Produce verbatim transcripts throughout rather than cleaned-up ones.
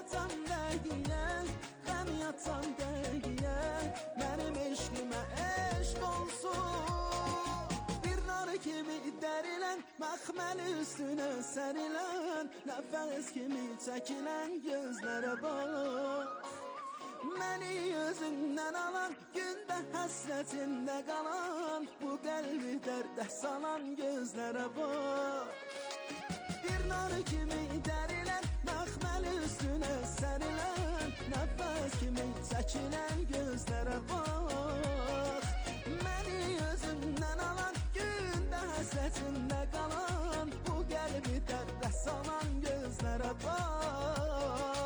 yatan dəqiyə, qəm yatan dəqiyə, mənim eşqimə eşq olsun. Bir nar kimi dərilən, məxməli üstünə sərilən, nəfəs kimi çəkilən gözlərə bax. Məni özündən alan, gündə həsrətində qalan, bu qəlbi dərdə salan gözlərə bax. Bir nar kimi dərilən, məxməli üstünə sərilən, nəfəs kimi çəkilən gözlərə bax. Məni özündən alan, gündə həsrətində qalan, bu qəlbi dərdə salan gözlərə bax.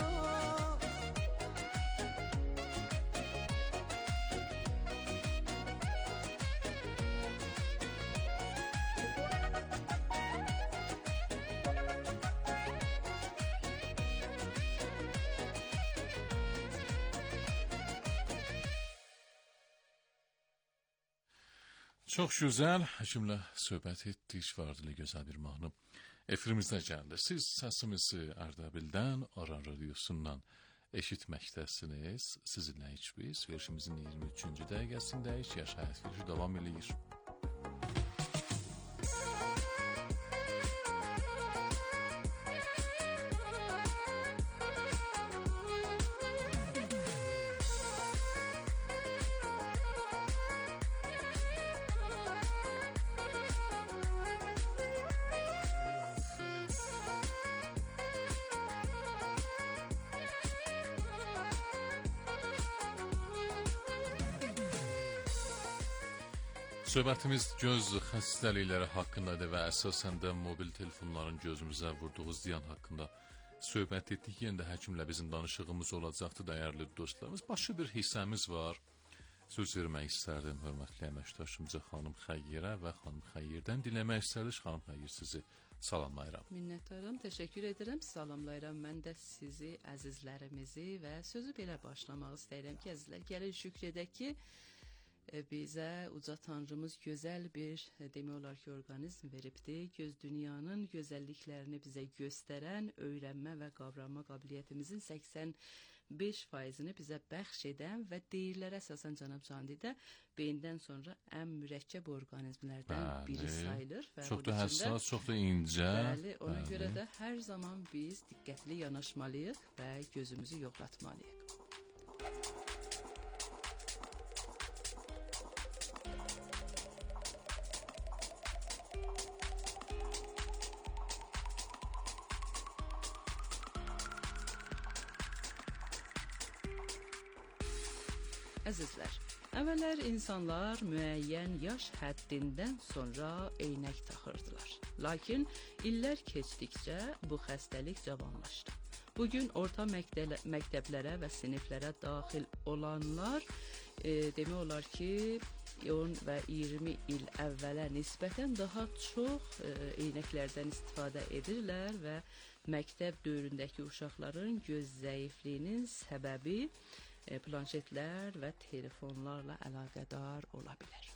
Çox gözəl, həkimlə söhbət etdik, Vardili gözəl bir mahnı efirimizdə gəldi. Siz səsimizi Ardabildən, Aran Radiosundan eşitməkdəsiniz. Sizinlə heç biz verişimizin iyirmi üçüncü dəqiqəsindəyik, Yaş Həyat verişi davam edir. Söhbətimiz göz xəstəlikləri haqqındadır və əsasən də mobil telefonların gözümüzə vurduğu ziyan haqqında söhbət etdik. Yenə də həkimlə bizim danışığımız olacaqdı, dəyərli dostlarımız. Başqa bir hissəmiz var. Söz vermək istərdim hörmətli əməkdaşımıza xanım Xəyyirə və xanım Xəyyirdən dinləmək istərdik. Xanım Xəyyir, sizi salamlayıram. Minnətdaram, təşəkkür edirəm, salamlayıram. Mən də sizi, əzizlərimizi və sözü belə başlamaq istəyirəm ki, əzizlər, gəlin şükr edək ki, bizə uca Tanrımız gözəl bir, demək olar ki, orqanizm veribdir. Göz dünyanın gözəlliklərini bizə göstərən, öyrənmə və qavrama qabiliyyətimizin səksən beş faizini bizə bəxş edən və deyirlər əsasən cənab Candidə beyindən sonra ən mürəkkəb orqanizmlərdən bəli, biri sayılır. Və çox da həssas, çox da incə. Bəli, ona bəli. Görə də hər zaman biz diqqətli yanaşmalıyıq və gözümüzü yoxlatmalıyıq. Əzizlər, əvvəllər insanlar müəyyən yaş həddindən sonra eynək taxırdılar. Lakin illər keçdikcə bu xəstəlik cavanlaşdı. Bugün orta məktəb məktəblərə və siniflərə daxil olanlar e, demək olar ki, on və iyirmi il əvvələ nisbətən daha çox e, eynəklərdən istifadə edirlər və məktəb dövründəki uşaqların göz zəifliyinin səbəbi planşetlər və telefonlarla əlaqədar ola bilər.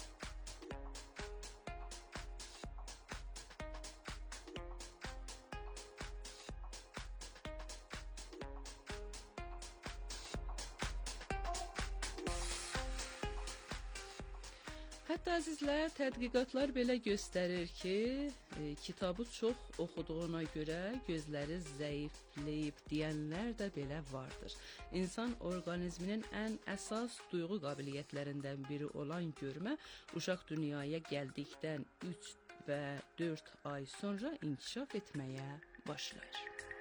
Hətta əzizlər, tədqiqatlar belə göstərir ki, e, kitabı çox oxuduğuna görə gözləri zəifləyib deyənlər də belə vardır. İnsan orqanizminin ən əsas duyğu qabiliyyətlərindən biri olan görmə uşaq dünyaya gəldikdən üç və dörd ay sonra inkişaf etməyə başlayır.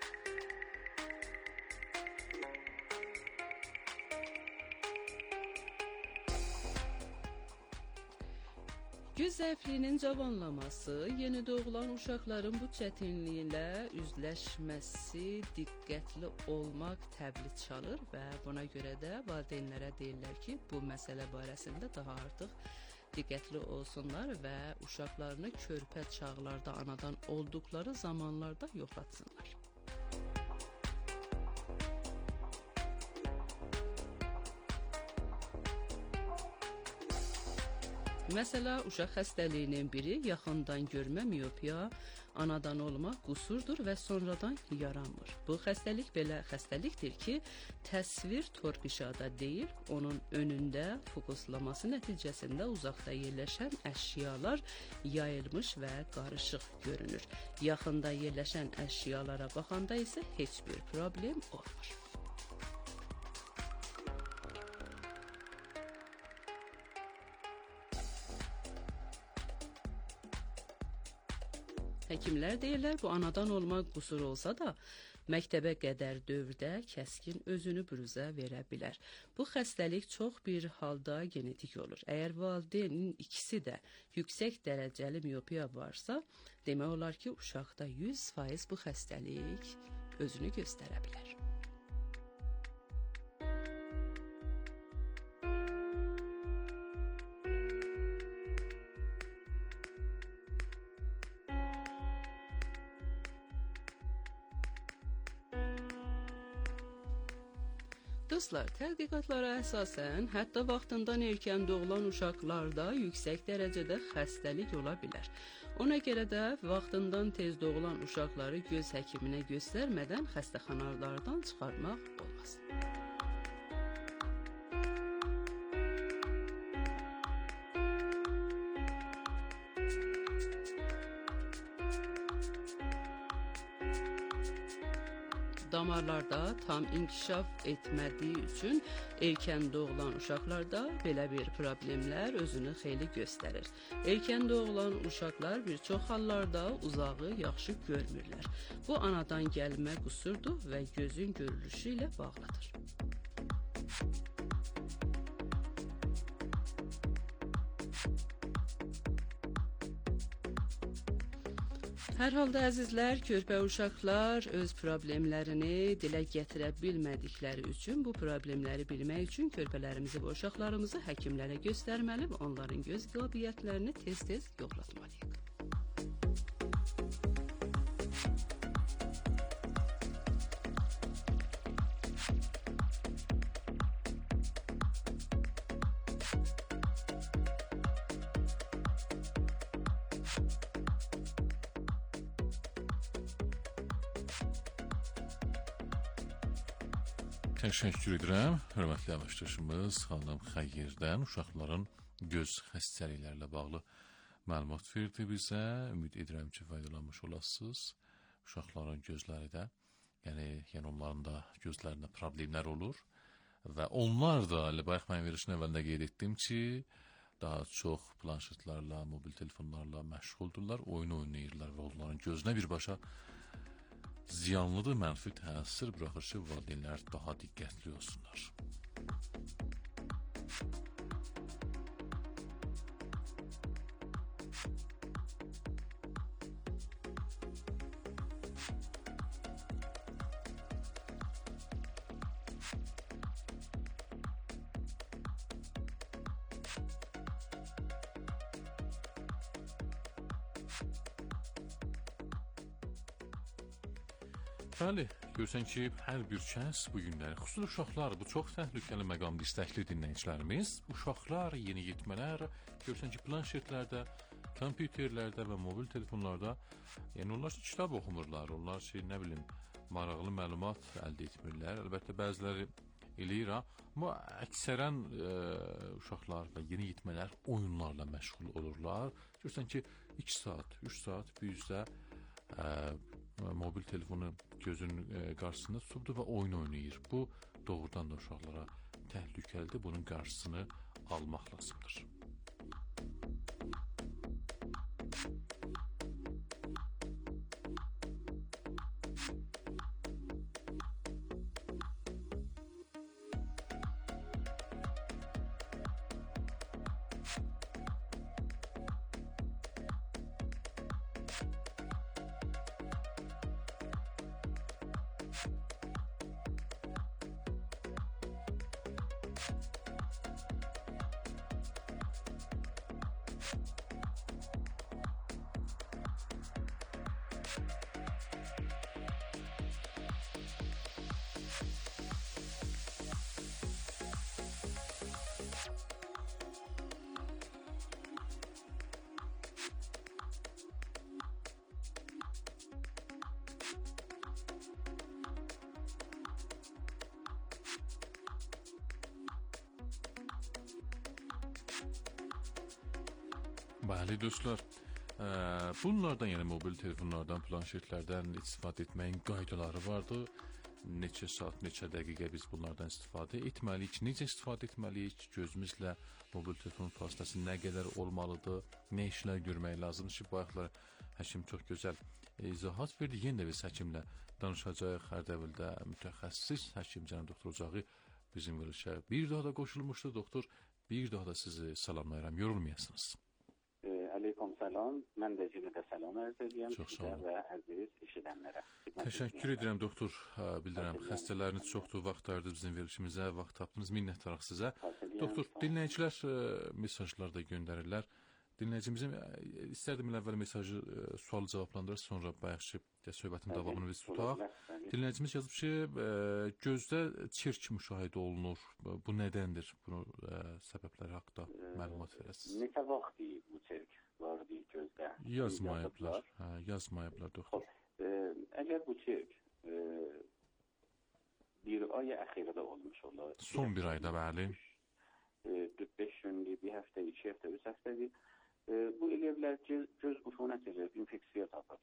Göz zəifliyinin cavanlaması, yeni doğulan uşaqların bu çətinliklə üzləşməsi, diqqətli olmaq təbli çalır və buna görə də valideynlərə deyirlər ki, bu məsələ barəsində daha artıq diqqətli olsunlar və uşaqlarını körpə çağlarda anadan olduqları zamanlarda yoxlatsınlar. Məsələ, uşaq xəstəliyinin biri yaxından görmə, miopiya, Anadan olma qüsurdur və sonradan yaranmır. Bu xəstəlik belə xəstəlikdir ki, təsvir torpişada deyil, onun önündə fokuslaması nəticəsində uzaqda yerləşən əşyalar yayılmış və qarışıq görünür. Yaxında yerləşən əşyalara baxanda isə heç bir problem olmur. Həkimlər deyirlər, bu anadan olma qüsur olsa da, məktəbə qədər dövrdə kəskin özünü büruzə verə bilər. Bu xəstəlik çox bir halda genetik olur. Əgər valideynin ikisi də yüksək dərəcəli miopiya varsa, demək olar ki, uşaqda yüz faiz bu xəstəlik özünü göstərə bilər. Dostlar, tədqiqatlara əsasən, hətta vaxtından erkən doğulan uşaqlarda yüksək dərəcədə xəstəlik ola bilər. Ona görə də vaxtından tez doğulan uşaqları göz həkiminə göstərmədən xəstəxanalardan çıxarmaq olmaz. Damarlarda tam inkişaf etmədiyi üçün erkən doğulan uşaqlarda belə bir problemlər özünü xeyli göstərir. Erkən doğulan uşaqlar bir çox hallarda uzağı yaxşı görmürlər. Bu anadan gəlmə qüsurdur və gözün görülüşü ilə bağlıdır. Hər halda əzizlər, körpə uşaqlar öz problemlərini dilə gətirə bilmədikləri üçün, bu problemləri bilmək üçün körpələrimizi və uşaqlarımızı həkimlərə göstərməli və onların göz qabiliyyətlərini tez-tez yoxlatmalıyıq. Təşəkkür edirəm. Hörmətli əməkdaşımız xanım Xəyyirdən uşaqların göz xəstəliklərlə bağlı məlumat verdi bizə. Ümid edirəm ki, faydalanmış olasınız. Uşaqların gözləri də, yəni, yəni onların da gözlərində problemlər olur və onlar da, elə bayaq mən verişin əvvəlində qeyd etdim ki, daha çox planşetlərlə, mobil telefonlarla məşğuldurlar, oyun oynayırlar və onların gözünə birbaşa ziyanlıdır, mənfi təsir bıraxır ki, valideynlər daha diqqətli olsunlar. Bəli, görsən ki, hər bir kəs bu günləri, xüsusilə uşaqlar, bu çox təhlükəli məqamda istəkli dinləyicilərimiz, uşaqlar, yeniyetmələr, görsən ki, planşetlərdə, kompüterlərdə və mobil telefonlarda, yəni onlar ki, kitab oxumurlar, onlar ki, nə bilim, maraqlı məlumat əldə etmirlər, əlbəttə bəziləri eləyir, amma əksərən e, uşaqlar və yeniyetmələr oyunlarla məşğul olurlar, görsən ki, iki saat, üç saat bir üzdə e, mobil telefonu gözünün e, qarşısında tutubdur və oyun oynayır. Bu doğrudan da uşaqlara təhlükəlidir. Bunun qarşısını almaq lazımdır. Bəli dostlar, ə, bunlardan, yəni mobil telefonlardan, planşetlərdən istifadə etməyin qaydaları vardı. Neçə saat, neçə dəqiqə biz bunlardan istifadə etməliyik, necə istifadə etməliyik, gözümüzlə mobil telefon fasiləsində nə qədər olmalıdır, nə işlər görmək lazımdır ki, bu ayaqlar həkim çox gözəl izahat verdi. Yenə də biz həkimlə danışacağıq. Hərdəbildə mütəxəssis həkim cənab doktor Ocağı bizim verilişə bir daha da qoşulmuşdu. Doktor, bir daha da sizi salamlayıram, yorulmayasınız. Aleyküm salam. Mən də yenə də salam arz edirəm sizə və əziz eşidənlərə. Təşəkkür edirəm doktor. Bildirəm, xəstələriniz çoxdur, vaxt ayırdınız bizim verilişimizə, vaxt tapdınız, minnətdarıq sizə. Doktor, dinləyicilər mesajlar da göndərirlər. Dinləyicimizin istərdim əvvəl mesajı sualı cavablandırır, sonra bayaqçı söhbətin davamını biz tutaq. Dinləyicimiz yazıb ki, gözdə çirk müşahidə olunur. Bu nədəndir? Bunu səbəbləri haqqında məlumat verəsiniz. Neçə vaxt bu çirk var deyil gözdə? Yazmayıblar. Hə, yazmayıblar doktor. Əgər bu çirk bir ay əxirdə olmuş olur. Son bir ayda, bəli. dörd beş gündür, bir həftə, iki həftə, üç həftədir. Bu eləyə bilər ki, göz ufunət edir, infeksiya tapır.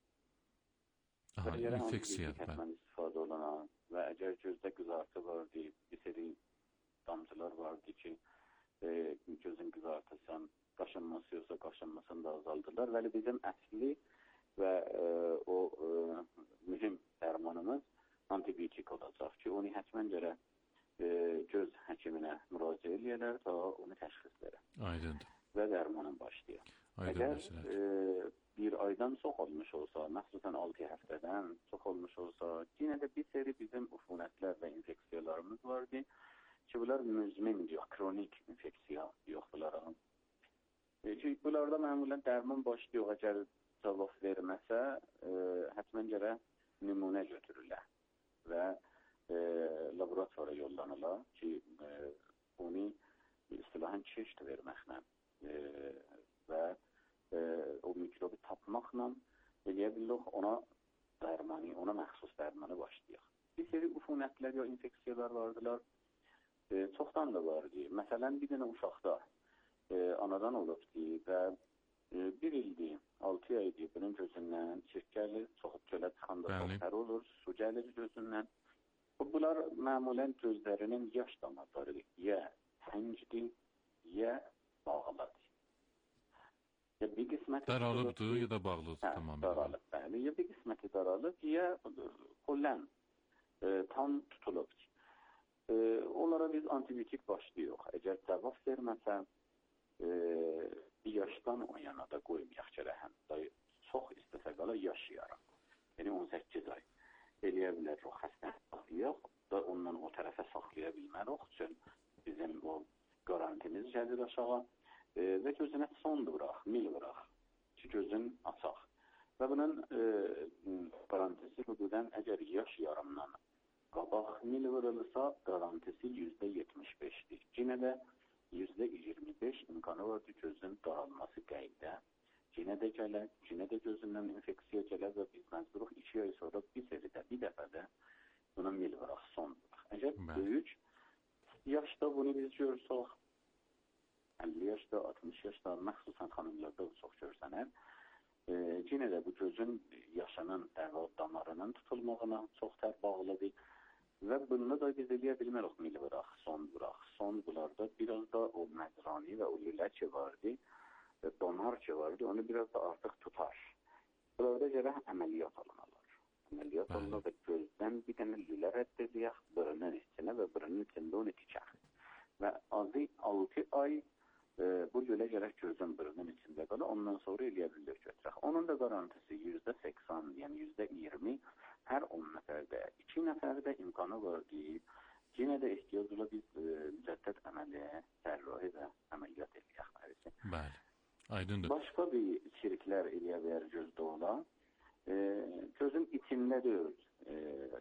Aha, infeksiya. Kəsmən istifadə olunan və əgər gözdə qızartı var deyil, bir seri damcılar var deyil ki, e, gözün qızartısan, qaşınması yoxsa qaşınmasını da azaldırlar. Vəli bizim əsli və e, o e, mühüm dərmanımız antibiotik olacaq ki, onu həkmən görə e, göz həkiminə müraciət edirlər, ta onu təşxis verir. Aydındır. Və dərmanın başlayır. Əgər e, bir aydan çox olmuş olsa, məxsusən altı həftədən çox olmuş olsa, yenə də bir seri bizim ufunətlər və infeksiyalarımız vardı ki, bunlar müzmin diyor, kronik infeksiya yoxdular. E, çünki bunlarda məmulən dərman başlıyor, əgər cavab verməsə, e, hətmən görə nümunə götürürlər və e, laboratoriya yollanırlar ki, e, onu istilahan çeşid verməklə e, və e, o mikrobu tapmaqla eləyə bilirik ona dərmanı, ona məxsus dərmanı başlayaq. Bir seri ufunətlər ya infeksiyalar vardılar, e, çoxdan da vardı. Məsələn, bir dənə uşaqda e, anadan olubdu və e, bir ildir, altı aydır bunun gözündən çirk gəlir, çox çölə çıxanda çox olur, su gəlir gözündən. Bunlar məmulən gözlərinin yaş damarları ya təngdir, ya bağlıdır. Ya bir qisməti daralıbdır ya da bağlıdır, hə, tamam. Daralıb, bəli. Ya bir qisməti daralıb, ya xolən e, tam tutulub. E, onlara biz antibiotik başlayıq. Əgər cavab verməsə, e, bir yaşdan o yana da qoymayaq gərək. Çox istəsə qala yaşayaraq. Yəni on səkkiz ay eləyə bilər o xəstəni saxlayaq da ondan o tərəfə saxlaya bilmərik üçün bizim o garantimiz gəlir aşağı e, və gözünə son vuraq, mil vuraq ki, gözün açaq. Və bunun e, garantisi hüdudən əgər yaş yarımdan qabaq mil vurulursa, garantisi yüzdə yetmiş beşdir. Yenə də yüzdə iyirmi beş imkanı var ki, gözün daralması qəydə. Yenə də gələr, yenə də gözündən infeksiya gələr və biz məcburuq iki ay sonra bir seridə, bir dəfədə buna mil vuraq, son vuraq. Əgər böyük yaşda bunu biz görsək, əlli yaşda, altmış yaşda, məxsusən xanımlarda çox görsənər, e, yenə də bu gözün yaşının, damarının tutulmağına çox tər bağlıdır və bunda da biz eləyə bilmərik mil vuraq, son vuraq. Son bunlarda biraz da o məzrani və o lülə ki vardı, donar ki vardı, onu biraz da artıq tutar. Burada gərək əməliyyat alınırlar. Əməliyyat alınır və gözdən bir dənə lülə rədd edəyək bırının içinə və bırının içində onu tikək. Və azı altı ay e, bu lülə gərək gözün bırının içində qalır, ondan sonra eləyə bilir götürək. Onun da garantisi yüzdə səksən, yəni yüzdə iyirmi hər on nəfərdə, iki nəfərdə imkanı var deyil. Yenə də ehtiyacla biz e, mücəddəd əməliyyat, sərrahi və əməliyyat eləyək. Bəli. Aydındır. Başqa bir çirklər eləyə bilər gözdə olan. E, gözün içində deyil. E,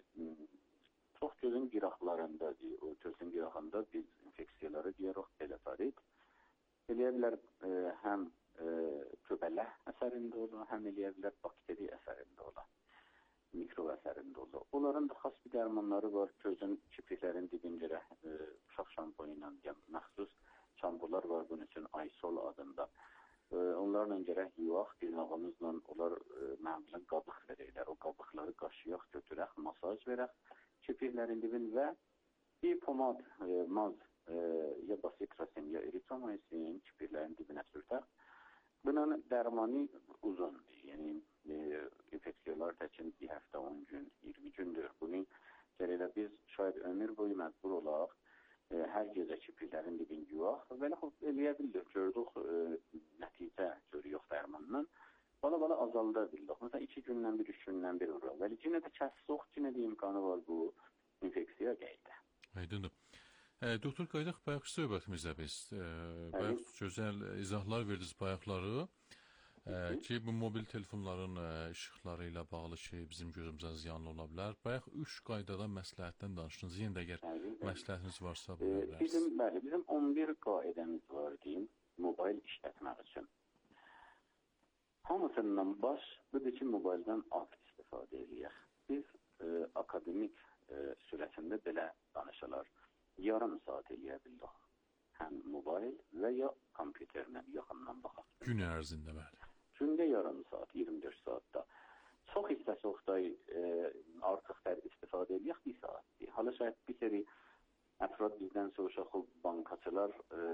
çox gözün qiraqlarında deyil. O gözün qiraqında biz infeksiyaları deyirik telefarit. Eləyə bilər e, həm e, göbələk əsərində olan, həm eləyə bilər bakteri əsərində olan, mikro əsərində olan. Onların da xas bir dərmanları var. Gözün kipriklərin dibində e, uşaq şampuanı ilə, yəni məxsus şampular var bunun üçün Aysol adında. e, onlarla gərək yuyaq, dırnağımızla onlar e, məmulən qabıq verəklər. O qabıqları qaşıyaq, götürək, masaj verək kirpiklərin dibin və bir pomad, e, maz, e, ya basikrasin, ya eritromaysin kirpiklərin dibinə sürtək. Bunun dərmanı uzun, yəni e, infeksiyalar təkin bir həftə, on gün, iyirmi gündür. Bunu gərəklə biz şayad ömür boyu məcbur olaq, e, hər gecə kirpiklərin dibini yuyaq və yaxud eləyə bildik, gördük e, nəticə görüyoruz dərmandan. Bala-bala azalda bildik. Məsələn, iki gündən bir, üç gündən bir vuraq. Vəli yenə də kəssoq, yenə də imkanı var bu infeksiya qeydə. Aydındır. E, doktor Qaydaq, bayaq söhbətimizdə biz e, bayaq gözəl izahlar verdiniz bayaqları e, ki, bu mobil telefonların e, işıqları ilə bağlı şey bizim gözümüzə ziyanlı ola bilər. Bayaq üç qaydada məsləhətdən danışdınız. Yenə də əgər məsləhətiniz varsa buyura bilərsiniz. E, bizim, bəli, bizim on bir qaydəmiz var deyim, mobil işlətmək üçün. Hamısından baş, budur ki, mobildən az istifadə edək. Biz e, akademik e, sürətində belə danışılar. Yarım saat eləyə bildik. Həm mobil və ya kompüterlə yaxından baxaq. Gün ərzində bəli. Gündə yarım saat, iyirmi dörd saatda. Çox hissəsi oxtay e, artıq tər istifadə edək bir saatdir. Hala şayət bir seri əfrad bizdən soruşaq, bankacılar e,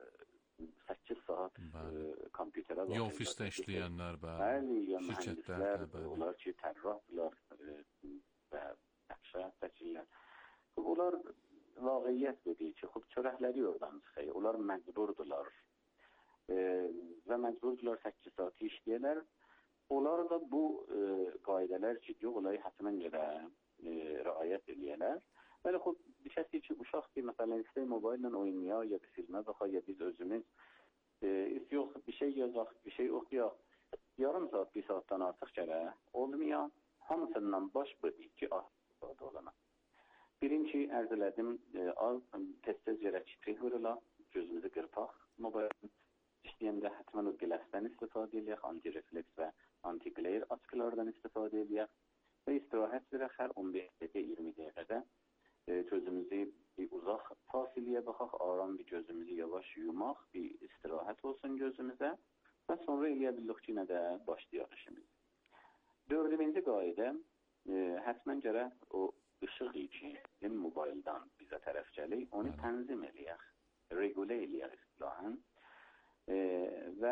səkkiz saat e, kompüterə baxırlar. Ya ofisdə işləyənlər, bəli, ya şirkətlər, mühəndislər, onlar ki, tərraflar e, və nəqşət təkirlər. Onlar vaqiyyət dedik ki, xub çörəkləri oradan çıxıyor. Onlar məcburdurlar e, və məcburdurlar səkkiz saat işləyərlər. Onlar da bu e, qaydələr ki, yox, onları hətimən görə e, riayət edərlər. Bəli, xub bir kəsi ki, uşaq ki, məsələn, istəy mobillə oynaya, ya bir filmə baxa, ya biz özümüz e, yox, bir şey yazaq, bir şey oxuyaq. Yarım saat, bir saatdan artıq gərək olmaya, hamısından baş budur ki, az olana. Birinci ərz elədim, e, az, tez-tez yerə çitrik vurula, gözümüzü qırpaq. Mobil işləyəndə hətimən o giləsdən istifadə edək, anti-refleks və anti-glare açıqlardan istifadə edək və istirahət verək hər on beş dəqiqə, iyirmi dəqiqədə e, gözümüzü bir uzaq fasiləyə baxaq, aram bir gözümüzü yavaş yumaq, bir istirahət olsun gözümüzə və sonra eləyə bildik ki, nə də başlayaq işimiz. Dördüncü qayda, e, hətimən gərək o ışıq ki, mobildən bizə tərəf gəlir, onu tənzim eləyək, regulə eləyək istilahen e, və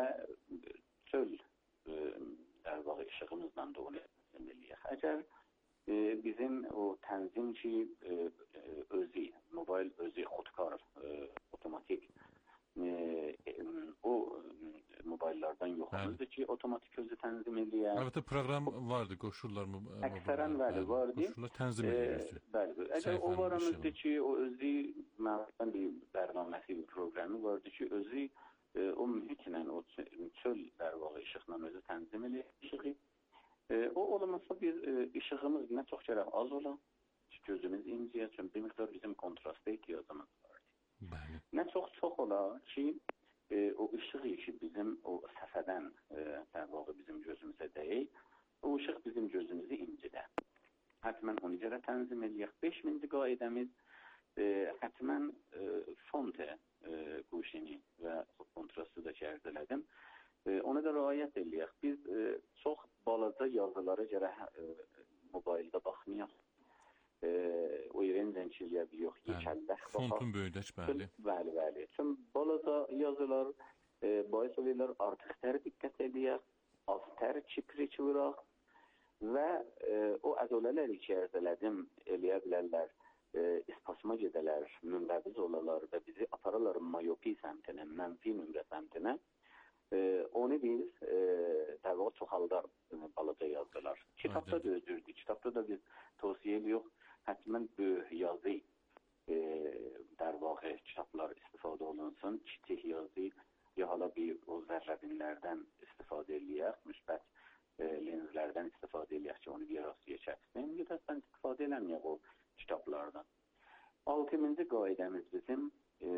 çöl e, dərvağı işığımızla da onu tənzim eləyək. Əgər e, bizim o tənzim ki, e, özü, mobil özü xodkar, e, otomatik e, e, o mobillərdən yoxumuzdur ki, otomatik özü tənzim eləyər. Əlbəttə, proqram vardı, qoşurlar mı? Əksərən bəli, vardı. Qoşurlar tənzim eləyirdi. Bəli, əgər o varamızdır ki, o özü, məndən bir bərnaməsi, bir proqramı vardı ki, özü e, o mühitlə, o çöl dərvağı işıqla özü tənzim eləyir işığı. E, o olmasa biz e, işığımız nə çox gərək az ola, gözümüz inciyə, çünki bir miqdar bizim kontrasta ehtiyacımız vardı. Bəli. Nə çox çox ola ki, E, o ışıq ki bizim o səfədən e, dərvağı bizim gözümüzə deyil, o ışıq bizim gözümüzü incidə. Hətimən onu görə tənzim edək. Beşinci qaydəmiz e, hətimən e, fonte e, quşini və kontrastı da kərz elədim. E, ona da riayət edək. Biz e, çox balaca yazılara görə e, mobildə baxmayaq. E, o yerin zənciliyə bir yox, yekəlləx baxaq. Fontun böyüdək, bəli. Bəli, bəli. Çünki balaca yazılar e, bahis olurlar, artıq tər diqqət edək, az tər çiprik vuraq və e, o əzələləri ki, ərz elədim, eləyə bilərlər, e, ispasma gedələr, münbəviz olalar və bizi apararlar mayopi səmtinə, mənfi nömrə səmtinə. E, onu biz e, dəvə çoxaldar e, balaca yazdılar. Kitabda da özürdür. Kitabda da biz tövsiyə edirik. Hətimən böyük yazı e, dərvağı kitablar istifadə olunsun. Kiçik yazı ya hala bir o zərrəbinlərdən istifadə eləyək, müsbət e, lenslərdən istifadə eləyək ki, onu bir rasiyə çəksin. Ya da sən istifadə eləməyək o kitablardan. Altıncı qaydəmiz bizim e,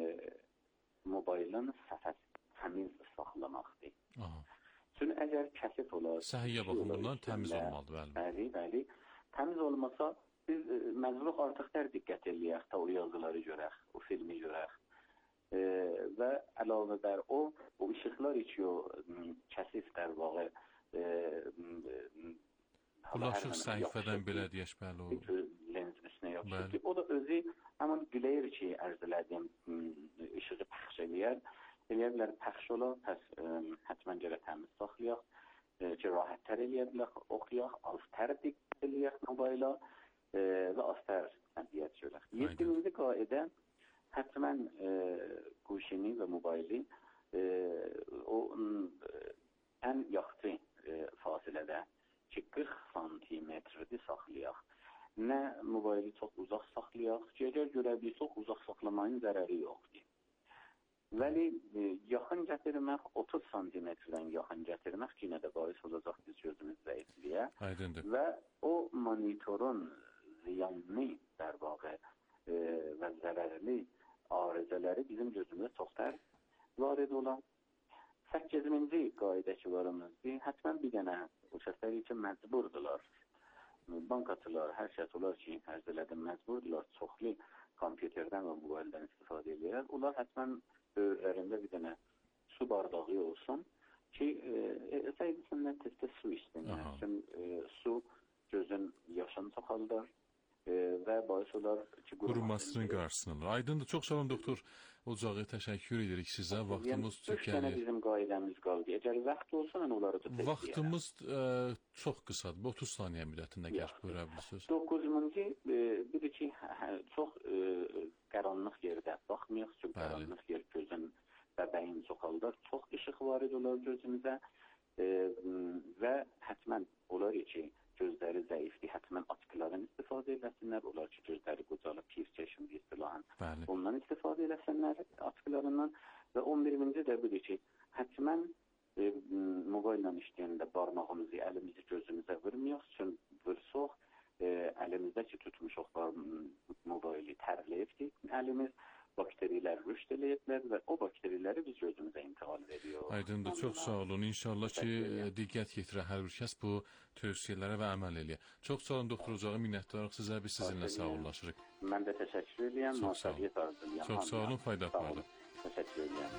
mobilin səfəsi təmiz saxlamaqdır. Çünki əgər kəsif olar, səhiyyə baxımından təmiz olmalıdır. Bəli, bəli. Təmiz olmasa biz e, məcbur artıq tər diqqət eləyək, ta o yazıları görək, o filmi görək. e, və əlavə bər o, o işıqlar içi o kəsif dər vağı e, Bulaşıq səhifədən belə deyək, bəli o. Lens üstünə yapışır ki, o da özü həmin glare ki, ərz elədiyim işığı pəxş eləyər. Eləyə bilər pəxş ola, pəs ə, hətmən gərək təmiz saxlayaq, ə, ki, rahatətər eləyə bilər, oxuyaq, aztər diqqət eləyək mobayla ə, və aztər diyyət şölək. Yedinci qaidə hətmən ə, quşini və mobayli ə, o ə, ən yaxçı ə, fasilədə ki, qırx santimetrdir saxlayaq. Nə mobayli çox uzaq saxlayaq ki, əgər görə bir çox uzaq saxlamayın zərəri yoxdur. Vəli e, yaxın gətirmək otuz santimetrdən yaxın gətirmək ki, yenə də baris olacaq biz gözümüz zəifliyə. Aydındır. Və o monitorun ziyanlı در واقع və zərərli arızələri bizim gözümüzə çox tər varid olan. səkkizinci qayda ki varımızdır. Hətmən bir dənə o şəxslər üçün məcburdular. Bankaçılar, hər şəxs olar ki, ərz elədim, məcburdular. Çoxlu kompüterdən və mobildən istifadə edirlər. Onlar hətmən böyürlərində bir dənə su bardağı olsun ki, sayısında tez-tez su istəyir. Çünki e, su gözün yaşını çoxaldar e, və baş olar ki, qurumasının qarşısını alır. Aydındır. Çox sağ olun doktor Ocağı, təşəkkür edirik sizə. Vaxtımız tükənir. Yəni bizim qaydəmiz qaldı. Əgər vaxt olsa, mən onları da tez Vaxtımız e, çox qısadır. otuz saniyə müddətində gəlib buyura bilirsiniz. doqquzuncu e, bir ki, çox e, qaranlıq yerdə baxmayaq. Çünki qaranlıq yer gözün və bəyin çoxaldar. Çox işıq varid olar gözümüzə e, və hətmən olar ki, gözləri zəifdir, hətmən atkıların istifadə eləsinlər. Olar ki, gözləri qocalıb, pir çeşimli istilahən. Ondan istifadə eləsinlər atkılarından. Və on birinci də budur ki, hətmən e, mobayla işləyəndə barmağımızı, əlimizi gözümüzə vurmayaq. Çünki vursaq, e, əlimizdə ki, tutmuşuq mobaylı tərləyibdir. Əlimiz bakterilər rüşd eləyiblər və o bakteriləri biz gözümüzə intiqal veriyor. Aydındır, çox sağ olun. İnşallah ki, diqqət yetirə hər bir kəs bu tövsiyələrə və əməl eləyir. Çox sağ olun, doktor Ocağı, minnətdarıq sizə, biz sizinlə sağollaşırıq. Mən də təşəkkür edirəm, müvaffəqiyyət arzulayıram. Çox sağ olun, fayda apardı. Təşəkkür edirəm.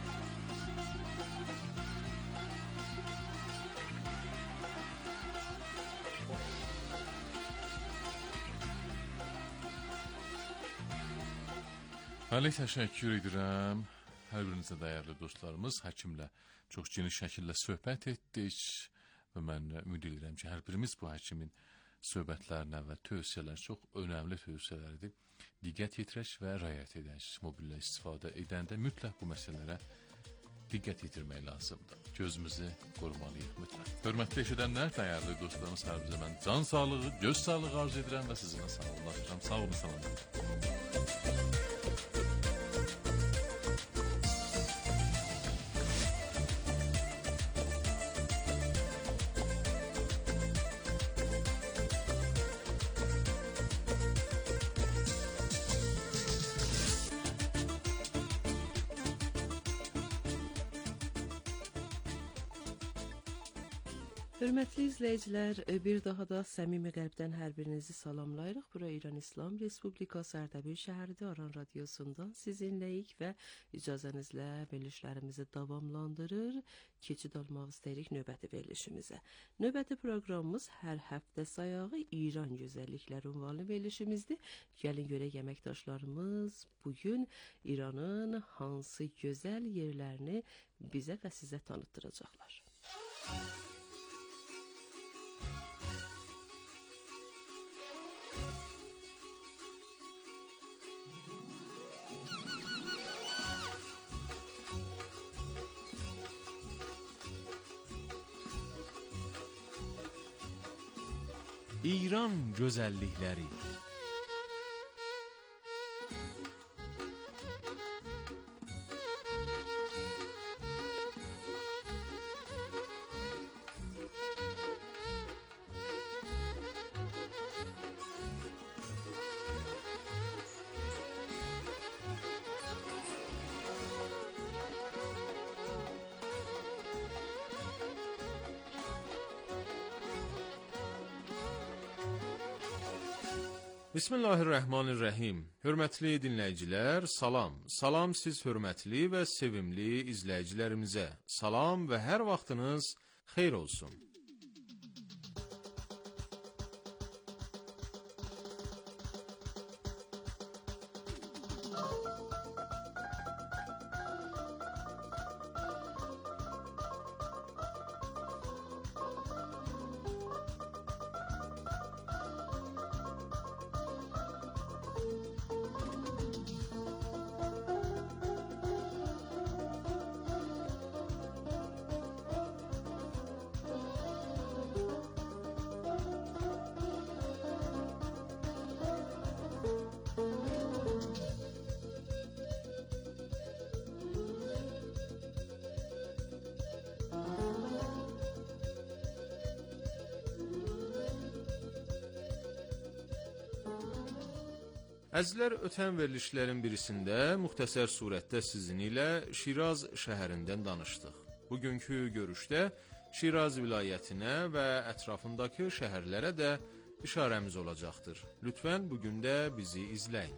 Bəli, təşəkkür edirəm. Hər birinizə dəyərli dostlarımız, həkimlə çox geniş şəkildə söhbət etdik və mən ümid edirəm ki, hər birimiz bu həkimin söhbətlərinə və tövsiyələr çox önəmli tövsiyələrdir. Diqqət yetirək və riayət edək. Mobillə istifadə edəndə mütləq bu məsələlərə diqqət yetirmək lazımdır. Gözümüzü qorumalıyıq mütləq. Hörmətli eşidənlər, dəyərli dostlarımız, hər bizə mən can sağlığı, göz sağlığı arzu edirəm və sizinlə sağollaşacağım. Sağ olun, salam. Hörmətli izləyicilər, bir daha da səmimi qəlbdən hər birinizi salamlayırıq. Bura İran İslam Respublikası Ərdəbil şəhəridir. Aran radiosundan sizinləyik və icazənizlə verilişlərimizi davamlandırır. Keçid almaq istəyirik növbəti verilişimizə. Növbəti proqramımız hər həftə sayağı İran gözəllikləri ünvanlı verilişimizdir. Gəlin görək əməkdaşlarımız bugün İranın hansı gözəl yerlərini bizə və sizə tanıtdıracaqlar. İran gözəllikləri. Bismillahirrahmanirrahim. Hörmətli dinləyicilər, salam. Salam siz hörmətli və sevimli izləyicilərimizə. Salam və hər vaxtınız xeyir olsun. Əzizlər, ötən verilişlərin birisində müxtəsər surətdə sizin ilə Şiraz şəhərindən danışdıq. Bugünkü görüşdə Şiraz vilayətinə və ətrafındakı şəhərlərə də işarəmiz olacaqdır. Lütfən bugün də bizi izləyin.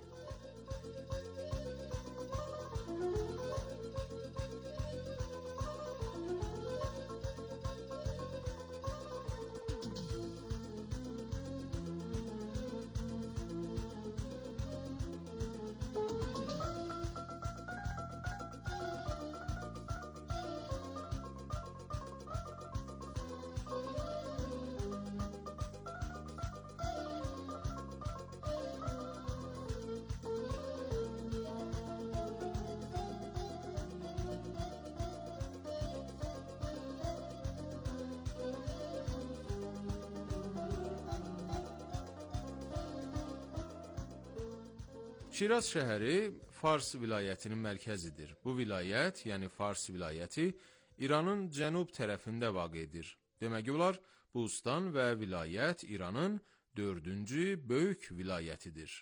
Şiraz şəhəri Fars vilayətinin mərkəzidir. Bu vilayət, yəni Fars vilayəti, İranın cənub tərəfində vaqedir. Demək olar, bu ustan və vilayət İranın dördüncü böyük vilayətidir.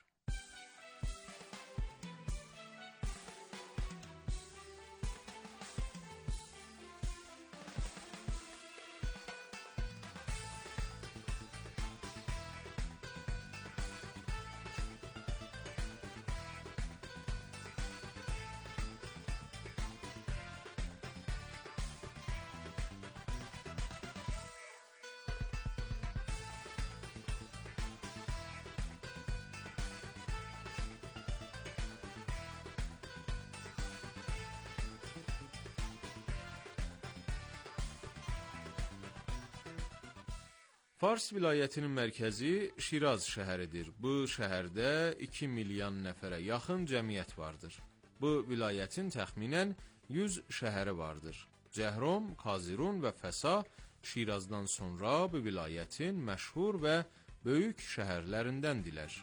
Fars vilayətinin mərkəzi Şiraz şəhəridir. Bu şəhərdə iki milyon nəfərə yaxın cəmiyyət vardır. Bu vilayətin təxminən yüz şəhəri vardır. Cəhrom, Kazirun və Fəsa Şirazdan sonra bu vilayətin məşhur və böyük şəhərlərindəndirlər.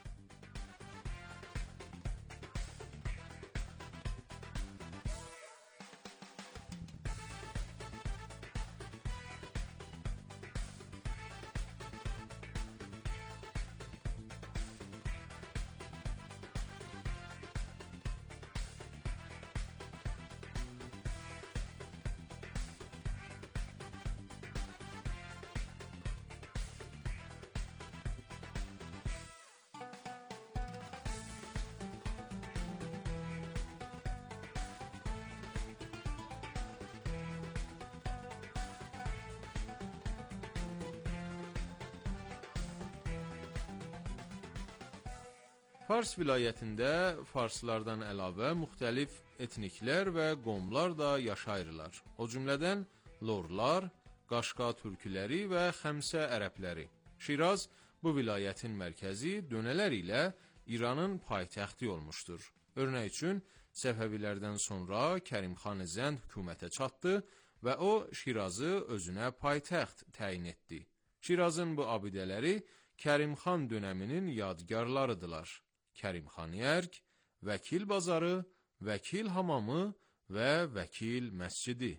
Fars vilayətində farslardan əlavə müxtəlif etniklər və qomlar da yaşayırlar. O cümlədən lorlar, Qaşqa türküləri və Xəmsə ərəbləri. Şiraz bu vilayətin mərkəzi dönələr ilə İranın paytəxti olmuşdur. Örnək üçün Səfəvilərdən sonra Kərimxan Zənd hökumətə çatdı və o Şirazı özünə paytəxt təyin etdi. Şirazın bu abidələri Kərimxan dönəminin yadgarlarıdırlar. Kərimxaniyərk, Vəkil bazarı, Vəkil hamamı və Vəkil məscidi.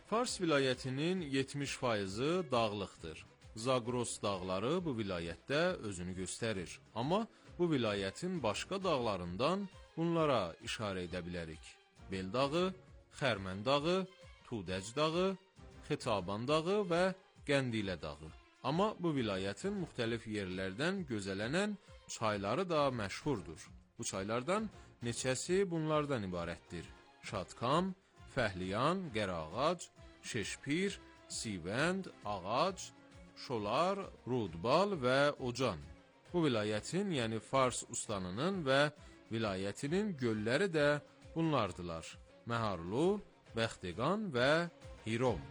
Fars vilayətinin yetmiş faizi dağlıqdır. Zagros dağları bu vilayətdə özünü göstərir. Amma bu vilayətin başqa dağlarından bunlara işarə edə bilərik. Bel dağı, Xərmən dağı, Tudəc dağı, Xitaban dağı və Qəndilə dağı. Amma bu vilayətin müxtəlif yerlərdən gözələnən çayları da məşhurdur. Bu çaylardan neçəsi bunlardan ibarətdir: Şadkam, Fəhliyan, Qərağac, Şeşpir, Sivənd, Ağac, Şolar, Rudbal və Ocan. Bu vilayətin, yəni Fars ustanının və vilayətinin gölləri də bunlardılar: Məharlu, Bəxtiqan və Hirom.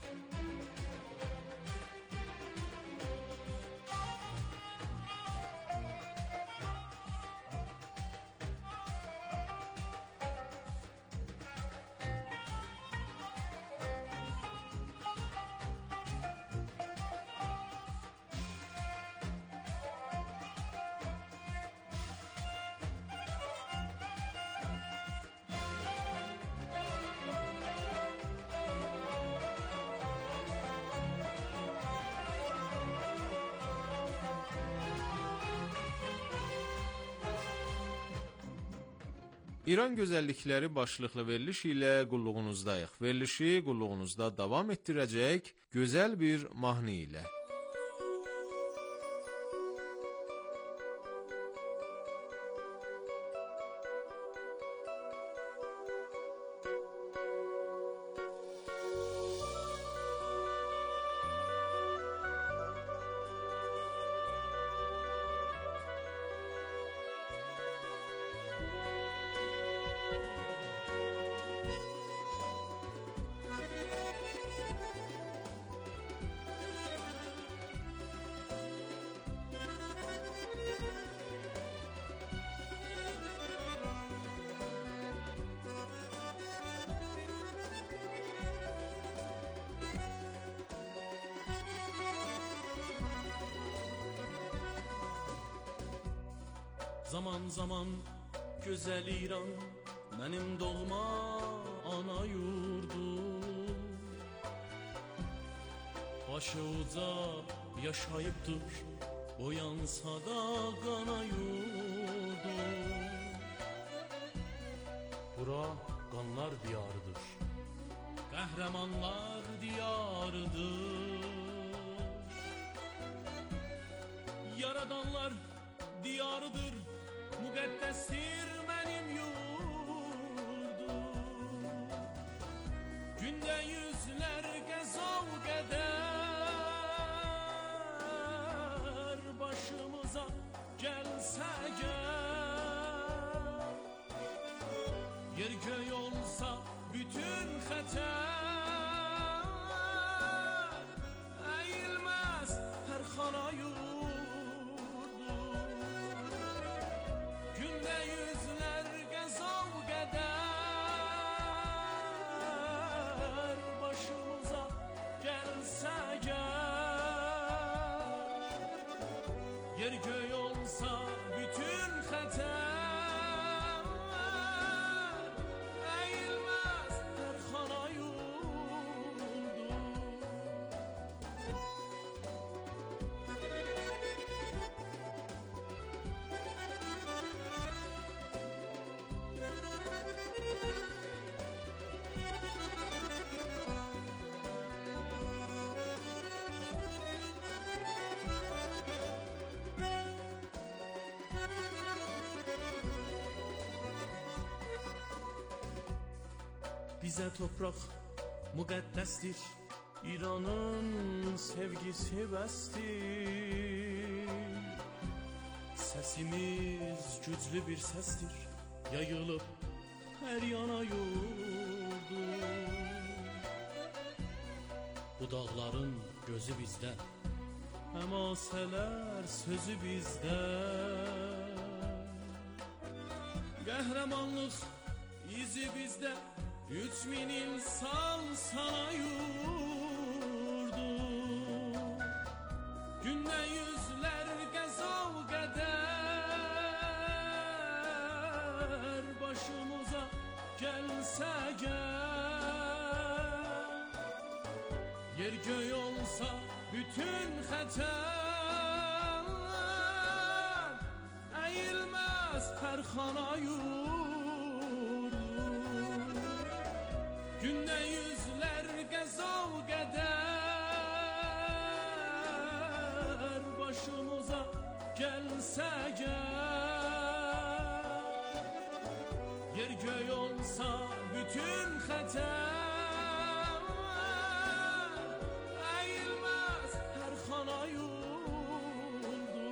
İran gözəllikləri başlıqlı veriliş ilə qulluğunuzdayıq. Verilişi qulluğunuzda davam etdirəcək gözəl bir mahnı ilə. Zaman zaman güzel İran, benim doğma ana yurdum. Başı uca yaşayıpdır, boyansa da qana yurdum. Bura qanlar diyarıdır, qəhrəmanlar diyarıdır. Yaradanlar diyarıdır, müqəddəsdir mənim yurdum. Gündə yüzlər qəzav qədər başımıza gəlsə gəl. Yer göy olsa bütün xətər, əyilməz hər xana yurdum. Yer göy olsa bütün xətər, əyilməz hər xana yurdum. Bizə topraq müqəddəsdir, İranın sevgisi bəsdir. Səsimiz güclü bir səsdir, yayılıb hər yana yurdum. Bu dağların gözü bizdə, həmasələr sözü bizdə. Qəhrəmanlıq izi bizdə, üç min il sal sana yurdum. Gündə yüzlər qəzav qədər başımıza gəlsə gəl. bütün xətər əyilməz hər xana yurdu. Gündə yüzlər qəzal qədər başımıza gəlsə gəl, yer göy olsa bütün xətər əyilməz hər xana yurdu.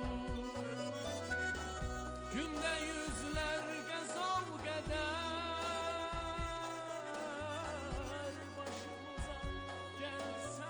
Gündə yüzlər qəzal qədər başımıza gəlsə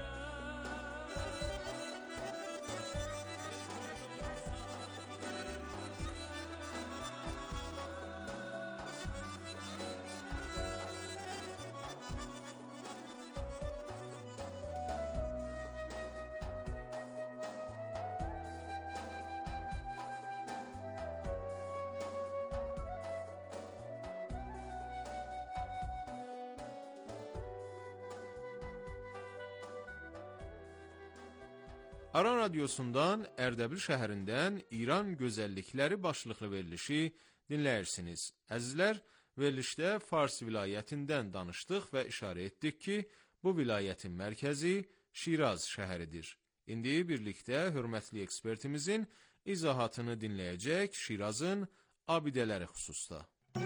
Aran Radyosu'ndan Ərdəbil şəhərindən İran gözəllikləri başlıqlı verilişi dinləyirsiniz. Əzizlər, verilişdə Fars vilayətindən danışdıq və işarə etdik ki, bu vilayətin mərkəzi Şiraz şəhəridir. İndi birlikdə hörmətli ekspertimizin izahatını dinləyəcək Şirazın abidələri xüsusda.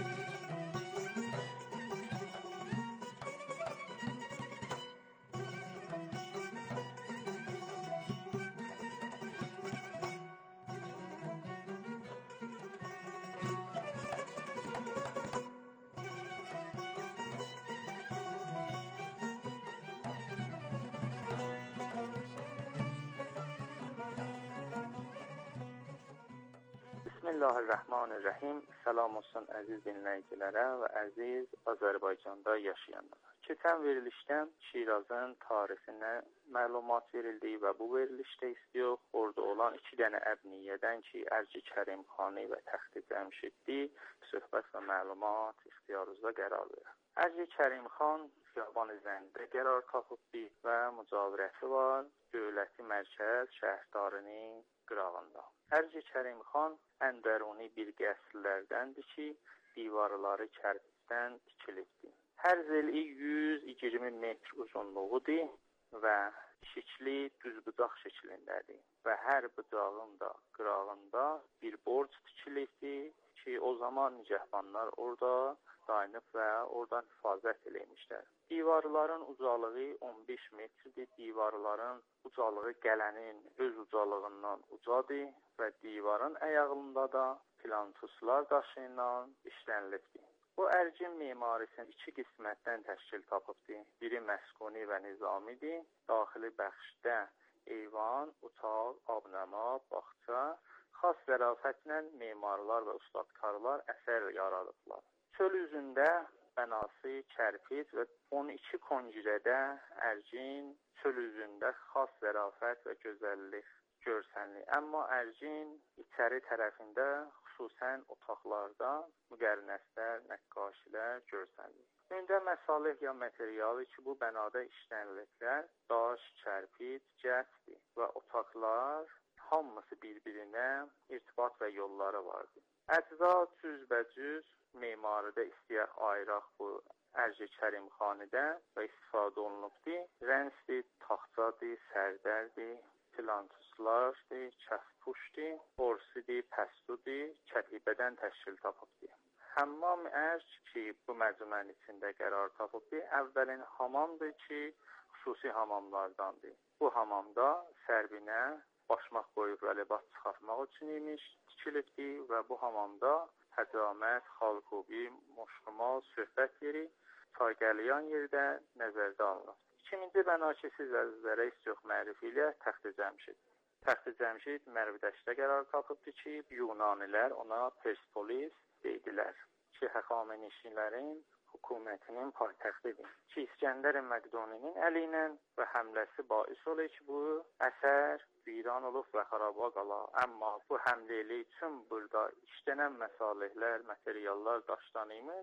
Bismillahirrahmanirrahim. Salam olsun əziz dinləyicilərə və əziz Azərbaycanda yaşayanlara. Keçən verilişdən Şirazın tarixindən məlumat verildi və bu verilişdə istiyor orada olan iki dənə əbniyyədən ki, Ərci Kərimxani və Təxti Cəmşiddi söhbət və məlumat ixtiyarınızda qərar verir. Ərci Kərimxan Xiyaban-ı Zəngdə qərar tapıbdı və mücavirəti var dövləti mərkəz şəhərdarının qırağında. Ərci Kərimxan əndəruni bir qəsrlərdəndir ki, divarları kərpicdən tikilibdir. Hər zeli yüz iyirmi metr uzunluğudur və şikli düzbucaq şəklindədir və hər bucağın da qırağında bir borc tikilibdir ki, o zaman nicəhbanlar orada dayanıb və oradan hifazət eləmişlər. Divarların ucalığı on beş metrdir. Divarların ucalığı gələnin öz ucalığından ucadır və divarın əyağında da plantuslar daşı ilə işlənilibdir. Bu ərcin mimarisinin iki qismətdən təşkil tapıbdır. Biri məskuni və nizamidir. Daxili bəxşdə eyvan, otaq, abnəma, bağça, xas zərafətlə memarlar və ustadkarlar əsər yaradıblar. Çöl üzündə bənası kərpic və on iki koncirədə ərcin çöl üzündə xas zərafət və gözəllik görsənli. Amma ərcin içəri tərəfində xüsusən otaqlarda müqərnəslər, nəqqaşilər görsənli. Ündə məsalih ya materialı ki, bu bənada işləniləklər daş, kərpic, cəsdir və otaqlar hamısı bir-birinə irtibat və yolları vardır. Əcza cüzbəcüz memaridə istəyək ayıraq bu Ərci Kərimxanidə və istifadə olunubdur. Rənsdir, taxtadır, sərdərdir, plantuslardır, kəfpuşdur, borsidir, pəstudur, kətibədən təşkil tapıbdır. Həmmam ərc ki, bu məcmuənin içində qərar tapıbdır. Əvvəlin hamamdır ki, xüsusi hamamlardandır. Bu hamamda sərbinə başmaq qoyub və libas çıxartmaq üçün imiş tikilibdir və bu hamamda həcamət, xalqubi, moşqumal, söhbət yeri, çaygəliyan yerdə nəzərdə alınır. İkinci bəna ki, siz əzizlərə istiyox mərifi ilə Təxti Cəmşid. Təxti Cəmşid Mərvidəşdə qərar tapıbdır ki, Yunanilər ona Persepolis deyidilər ki, Həxamenişilərin hökumətinin paytaxtıdır. Ki, İskəndər Məqduninin əli ilə və həmləsi bais olur ki, bu əsər viran olub və xaraba qala. Amma bu həmləlik üçün burada işlənən məsalihlər, materiallar daşdan imiş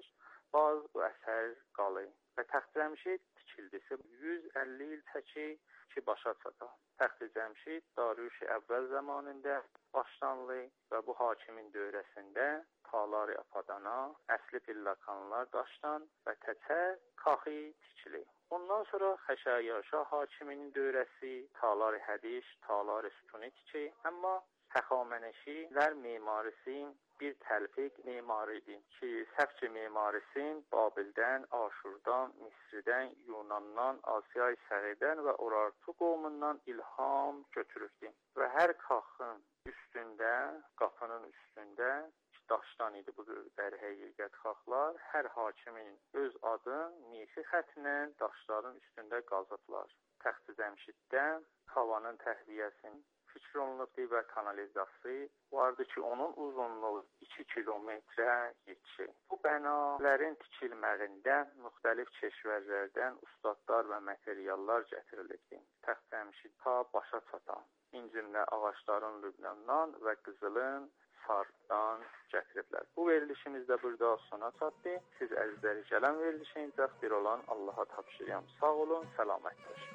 baz bu əsər qalır və Təxtcəmşid tikildisi yüz əlli il çəkir ki, başa çata. Təxtcəmşid Darüş əvvəl zamanında başlanılır və bu hakimin dövrəsində Talar Apadana, əsli pillakanlar daşdan və təcə kaxi tikilir. Ondan sonra Xəşəyaşa hakiminin dövrəsi Talar Hədiş, Talar Sütuni tikir. Amma Həxamənəşilər memarisi bir təlfiq memaridir ki, Səfçi memarisin Babildən, Aşurdan, Misridən, Yunandan, Asiya-i Səğirdən və Urartu qovumundan ilham götürübdür. Və hər kaxın üstündə, qapının üstündə daşdan idi bu dəri həqiqət xaxlar. Hər hakimin öz adı mixi xətlə daşların üstündə qazıblar. Təxtcəmşiddə havanın təhliyəsinin fikir olunubdur və kanalizasiya vardı ki, onun uzunluğu iki kilometrə yetişir. Bu bənaların tikilməsində müxtəlif keşvərlərdən ustadlar və materiallar gətirilibdir. Təxtcəmşid ta başa çatan incimlə ağacların Lübnandan və qızılın Sardan gətiriblər. Bu verilişimiz də burada sona çatdı. Siz əzizləri gələn verilişincə bir olan Allaha tapşırıram. Sağ olun, səlamət olun.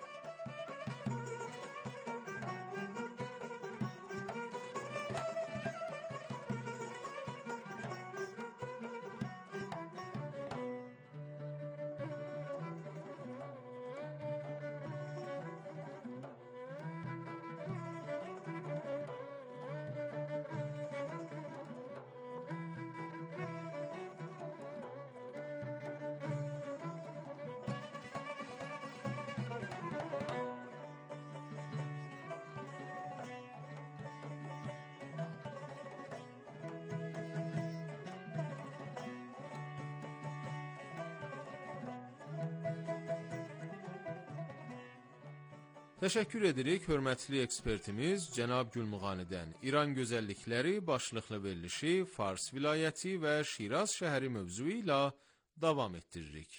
Təşəkkür edirik hörmətli ekspertimiz cənab Gülmuğanidən. İran gözəllikləri başlıqlı verilişi Fars vilayəti və Şiraz şəhəri mövzu ilə davam etdiririk.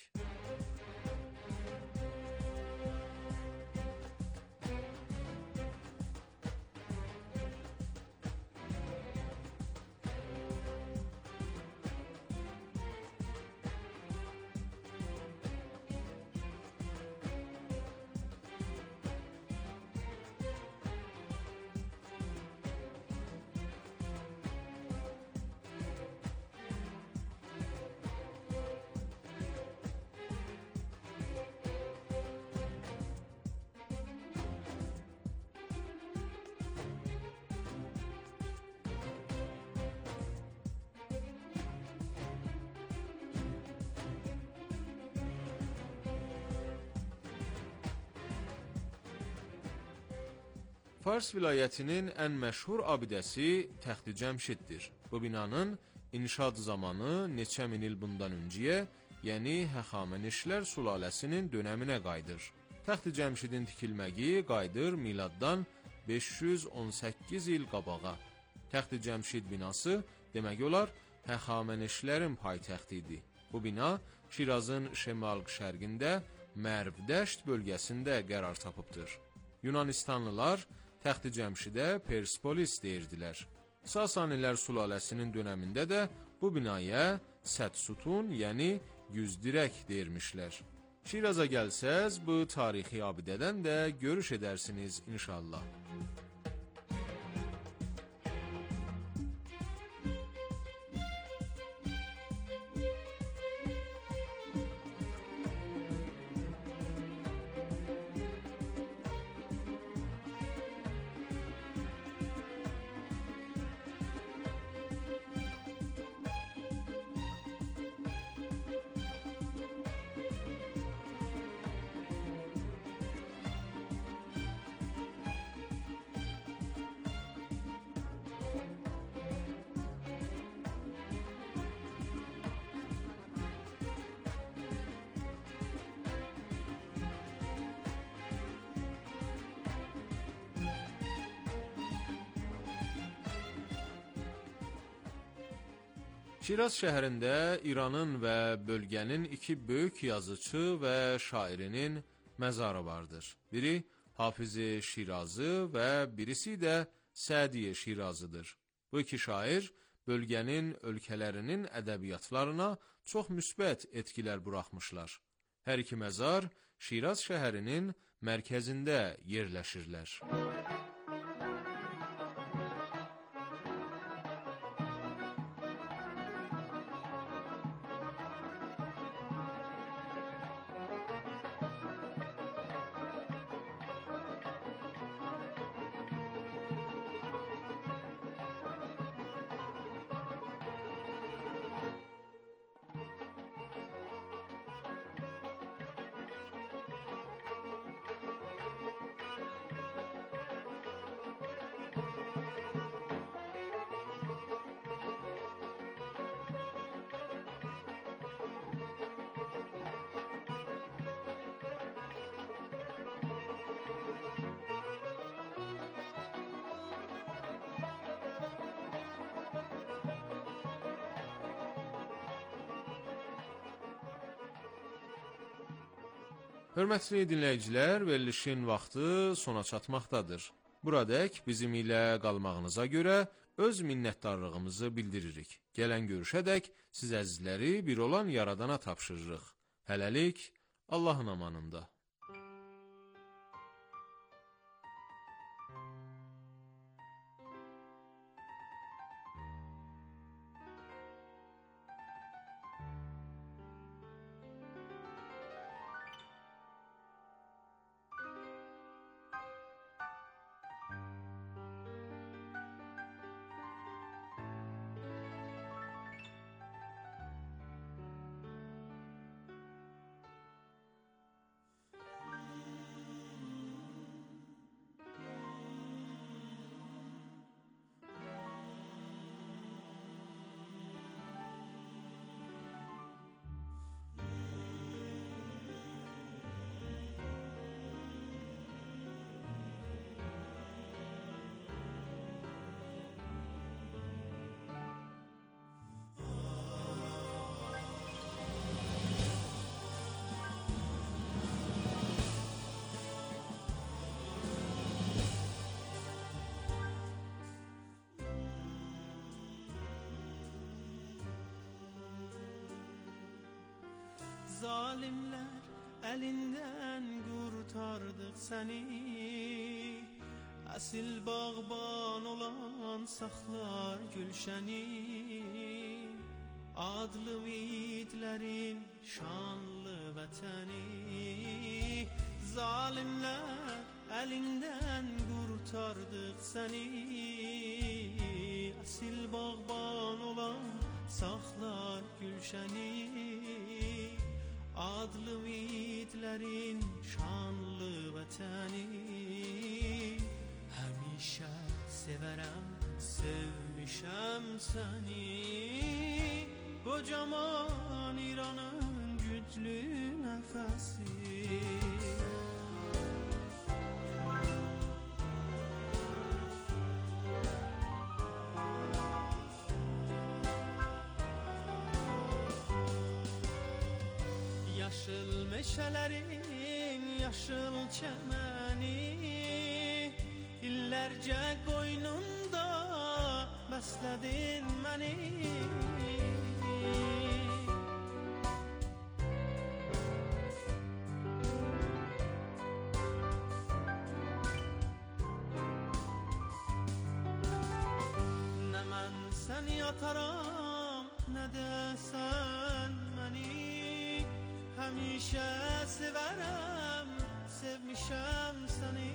Fars vilayətinin ən məşhur abidəsi Təxtcəmşiddir. Bu binanın inşaat zamanı neçə min il bundan öncəyə, yəni Həxamənişlər sülaləsinin dönəminə qayıdır. Təxtcəmşidin tikilməyi qayıdır miladdan beş yüz on səkkiz il qabağa. Təxtcəmşid binası demək olar Həxamənişlərin paytaxtı idi. Bu bina Şirazın şimal-şərqində Mərv-Dəşt bölgəsində qərar tapıbdır. Yunanistanlılar Təxtcəmşidə Perspolis deyirdilər. Sasanilər sülaləsinin dönəmində də bu binaya Sədsutun, yəni yüzdirək deyirmişlər. Şiraza gəlsəz, bu tarixi abidədən də görüş edərsiniz inşallah. Şiraz şəhərində İranın və bölgənin iki böyük yazıcı və şairinin məzarı vardır. Biri Hafiz-i Şirazı və birisi də Sədi Şirazıdır. Bu iki şair bölgənin ölkələrinin ədəbiyyatlarına çox müsbət etkilər buraxmışlar. Hər iki məzar Şiraz şəhərinin mərkəzində yerləşirlər. Hörmətli dinləyicilər, verilişin vaxtı sona çatmaqdadır. Buradək bizim ilə qalmağınıza görə öz minnətdarlığımızı bildiririk. Gələn görüşədək siz əzizləri bir olan Yaradana tapşırırıq. Hələlik, Allahın amanında. Zalimler elinden kurtardık seni, asil bağban olan saklar gülşeni, adlı yiğitlerin şanlı vətəni. Zalimler elinden kurtardık seni, asil bağban olan saklar gülşeni, adlı yiğitlerin şanlı vətəni. Həmişə sevərəm, sevmişəm səni, kocaman İranın güclü nəfəsi. Yaşıl meşələrin yaşıl çəməni, illərcə qoynunda bəslədin məni. Nə mən səni yataram, nə də sən məni, həmişə sevərəm, sevmişəm səni.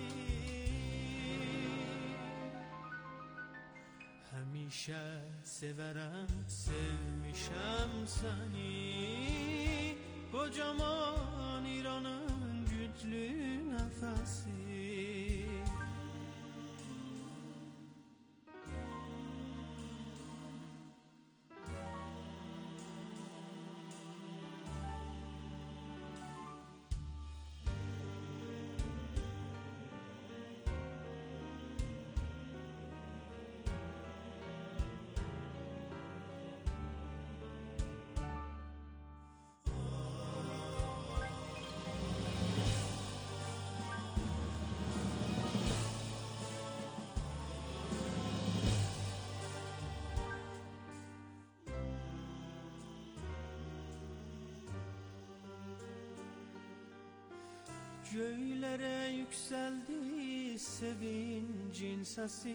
Həmişə sevərəm, sevmişəm səni, kocaman İranın güclü nəfəsi. Göylere yükseldi sevincin sesi,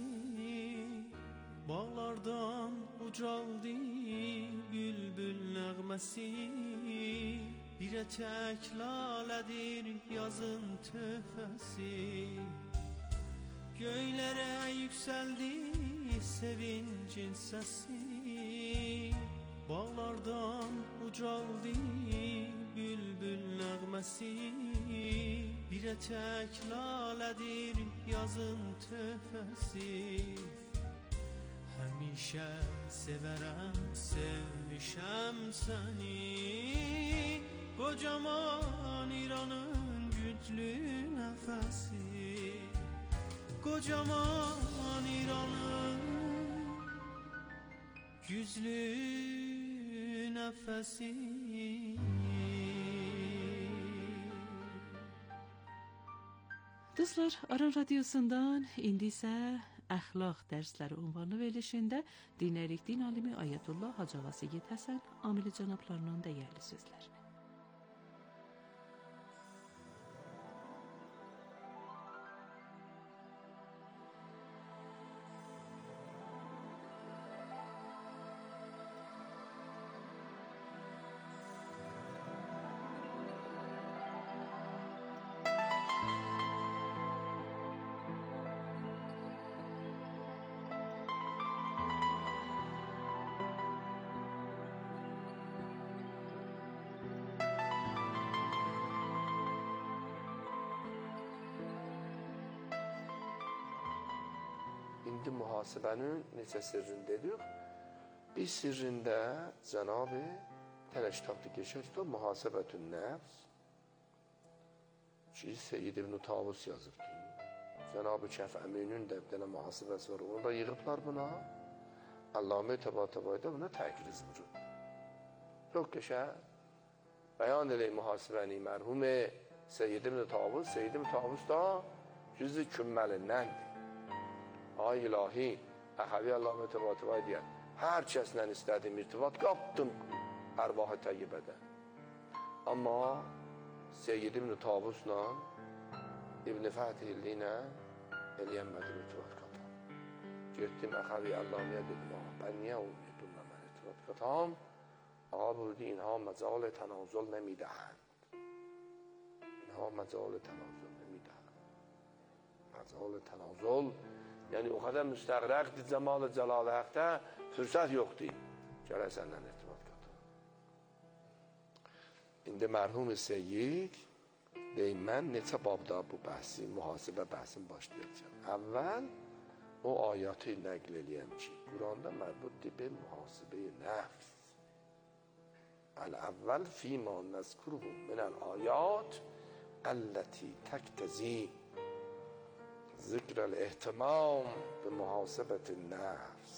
bağlardan ucaldı bülbül nəğməsi. Bir etek laledir yazın töhfesi. Göylere yükseldi sevincin sesi, bağlardan ucaldı bülbül nəğməsi. Bir etek laledir yazın töhfesi. Həmişə sevərəm, sevmişəm səni, kocaman İranın güclü nəfəsi. Kocaman İranın güclü nəfəsi. Dostlar, Aran Radyosu'ndan indi isə əxlaq dərsləri ünvanlı verilişində dinləyirik din alimi Ayətullah Hacı Ağa Seyid Həsən Amili cənablarının dəyərli sözləri. İndi mühasibənin neçə sirrini dedik. Bir sirrində Cənab-ı Tələ kitabda geçer kitab Mühasibətün Nəfs ki Seyyid İbn Tavus yazıbdır. Cənab-ı Kəf Əminün də bir dənə mühasibəsi var. Onu da yığıblar buna. Allame Təbatəbayı da buna təkriz vurur. Çox qəşəng bəyan eləyir mühasibəni mərhum Seyyid İbn Tavus. Seyyid İbn Tavus da cüz-i kümməlindəndir. Ay ilahi, Əxəvi Allame Təbatəbayı deyər, hər kəslə istədiyim irtibat qapdım ərvah-ı təyyibədən. Amma Seyyid İbn Tavusla İbn Fətihilli ilə eləyənmədim irtibat qatam. Getdim Əxəvi Allameyə dedim, ben niyə olmuyor bununla mən irtibat qatam? Ağa buyurdu, inha məcal tənazül nəmidəhənd. İnha məcal tənazül nəmidəhənd. Məcal tənazül, yəni o qədər müstəqrəqdir Cəmal-ı Cəlal-ı Həqdə, fürsət yoxdur. Gələk səndən irtibat qatam. İndi mərhum Seyyid deyim, mən neçə babda bu bəhsi, mühasibə bəhsin başlayacağım. Əvvəl o ayatı nəql eləyəm ki, Quranda mərbuddir bir mühasibə-i nəfs. Əl-əvvəl fîmə nəzkuruhu minəl ayat əlləti təktəzi zikrəl ehtimam bi mühasibətin nəfs.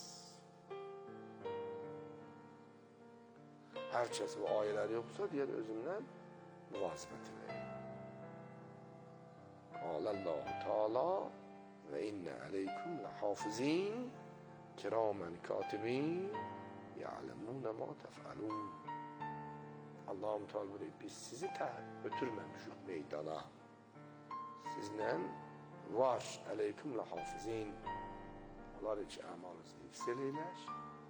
Hər kəs bu ayələri yoxsa deyər özümdən mühasibət edəyim. Qalallahu Teala və innə əleykum ləhafizin kiramən katibin ya'lemunə ma tef'alun. Allah'ım Teala buyuruyor, biz sizi ötürməmişik meydana. Sizlə var əleykum ləhafizin. Onlar heç əmalınızı hifz eləylər.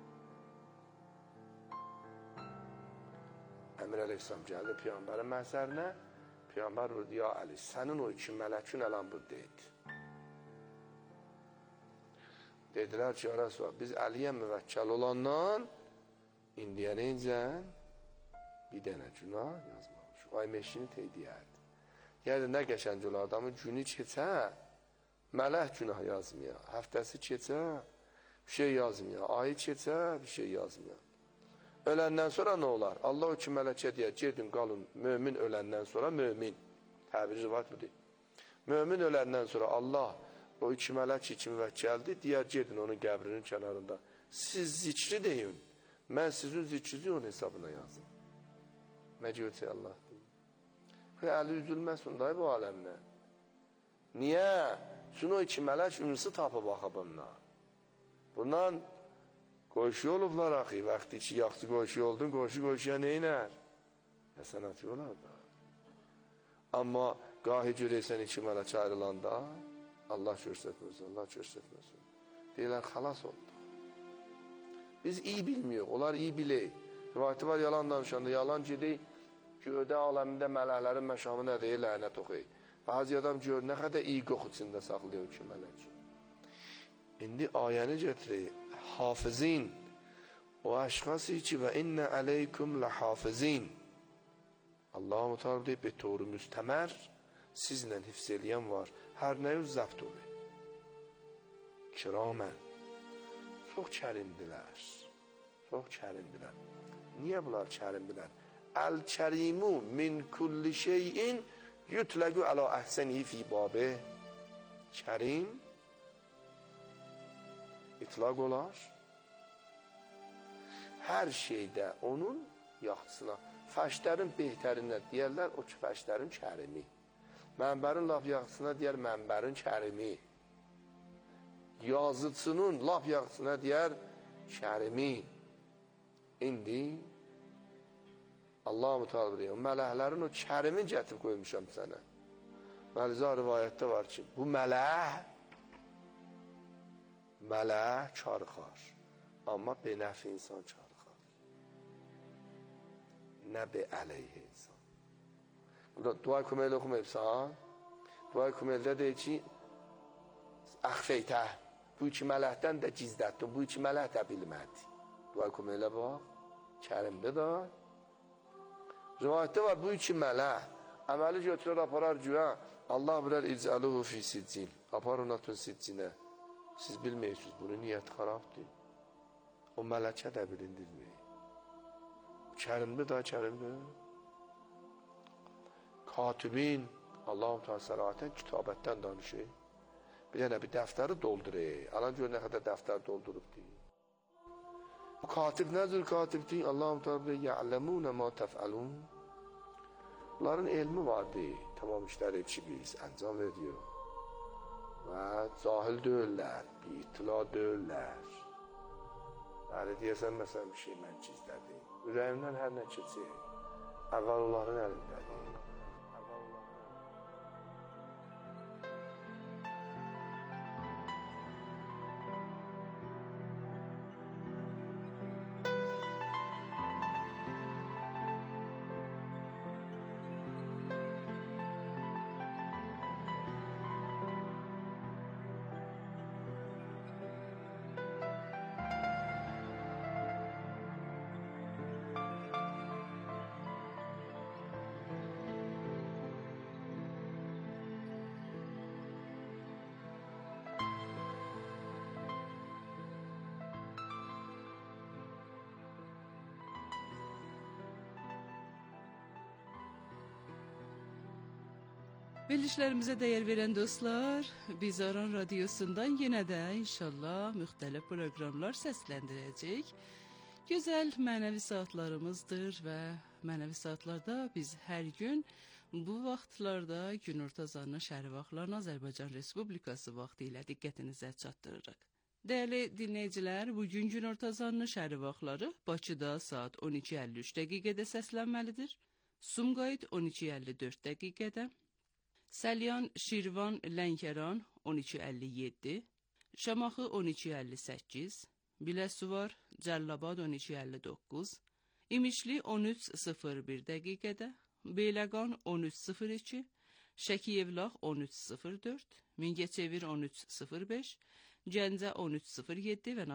Əmir Əleyhisselam gəldi Peyğəmbərin məhzərinə. Peyğəmbər buyurdu, ya Əli, sənin o iki mələkün əlan burada idi. Dedilər ki, ya Rəsulullah, biz Əliyə müvəkkəl olandan indiyə neyincən bir dənə günah yazmamış. O ay meşini teydiyərdi. Yəni, nə qəşənc olar adamın günü keçə, mələk günah yazmıyor. Həftəsi keçə, bir şey yazmıyor. Ayı keçə, bir şey yazmıyor. Öləndən sonra nə olar? Allah o ki mələkə deyər, gedin qalın, mömin öləndən sonra mömin. Təbiri rivayət budur. Mömin öləndən sonra Allah o iki mələk iki müvəkkəldir, deyər, gedin onun qəbrinin kənarında. Siz zikri deyin, mən sizin zikrinizi onun hesabına yazım. Məciyyə Allah deyir. Əli üzülməsin day bu aləmdə. Niyə? Çünki o iki mələk ünsi tapıb axı bundan. Bundan qoşu olublar axı, vaxtı ki, yaxşı qoşu oldun, qoşu qoşuya neynər? Həsənat olar da. Amma Qahi görəysən iki mələk ayrılanda, Allah göstərməsin, Allah göstərməsin. Deyirlər, xalas oldu. Biz iyi bilmiyoruz, onlar iyi bilək. Rivayəti var, yalan danışanda, yalan gedək, göydə aləmində mələklərin məşamı nə deyir, lənət oxuyur. Bazı adam gör, nə qədər iyi qoxu içində saxlayır ki, mələk. İndi ayəni gətirir, hafizin, o əşxası ki, və innə əleykum ləhafizin. Allah-u Teala deyib, bir toru müstəmər, sizlə hifz eləyən var, hər nəyi zəbt olur. Kiramən, çox kərimdilər, çox kərimdilər. Niyə bunlar kərimdilər? Əl-kərimu min kulli şeyin yutləqü əla əhsənihi fi babı. Kərim itlaq olar. Hər şeydə onun yaxçısına. Fəşlərin behtərindən deyərlər, o ki, fəşlərin kərimi. Mənbərin laf yaxçısına deyər, mənbərin kərimi. Yazıcının laf yaxçısına deyər, kərimi. İndi Allah-u Teala deyir, mələklərin o kərimi gətirib qoymuşam sənə. Məlizə rivayətdə var ki, bu mələk mələk çarxar, amma benəf insan çarxar. Nə be əleyhə insan. Burada dua köməklə oxumayıbsan, dua köməklə deyir ki, əxfeytə, bu iki mələkdən də gizlətdim, bu iki mələk də bilmədi. Dua köməklə bax, kərimdə də. Rivayətdə var, bu iki mələk, əməli götürər, aparar güya, Allah bilər, icəluhu fi siccin, apar ona tün siccinə. Siz bilməyirsiniz, bunun niyyəti xarabdır. O mələkə də bilindirmək. Kərimdir da, kərimdir. Katibin, Allah-u Teala sərahətən kitabətdən danışır. Bir dənə bir dəftəri doldurur. Alan gör nə qədər dəftər doldurub deyir. Bu katib nədir katibdir? Allah-u Teala deyir, ya'ləmunə ma təfəlun. Bunların elmi vardır. Tamam işləri ki, biz əncam veriyor. Və cahil deyirlər, bir itila deyirlər. Yəni, deyəsən, məsələn, bir şey mən gizlədim. Ürəyimdən hər nə keçir, əvvəl onların əlindədir. Verilişlərimizə dəyər verən dostlar, biz Aran Radiosundan yenə də inşallah müxtəlif proqramlar səsləndirəcək. Gözəl mənəvi saatlarımızdır və mənəvi saatlarda biz hər gün bu vaxtlarda günorta azanına şəhəri vaxtlarına Azərbaycan Respublikası vaxtı ilə diqqətinizə çatdırırıq. Dəyərli dinləyicilər, bugün günorta azanına şəhəri vaxtları Bakıda saat on iki əlli üç dəqiqədə səslənməlidir. Sumqayıt on iki əlli dörd dəqiqədə. Səlyan, Şirvan, Lənkəran on iki əlli yeddi, Şamaxı on iki əlli səkkiz, Biləsuvar, Cəllabad on iki əlli doqquz, İmişli on üç sıfır bir dəqiqədə, Beyləqan on üç sıfır iki, Şəkiyevlax on üç sıfır dörd, Mingəçevir on üç sıfır beş, Gəncə on üç sıfır yeddi və